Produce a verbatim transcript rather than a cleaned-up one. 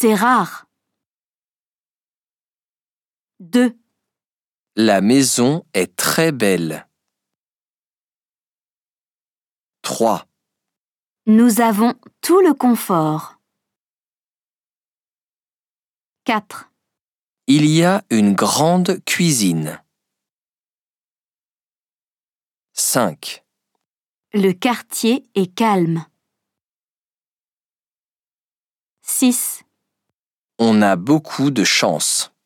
C'est rare. deux. La maison est très belle. trois. Nous avons tout le confort. quatre. Il y a une grande cuisine. cinq. Le quartier est calme. six. On a beaucoup de chance.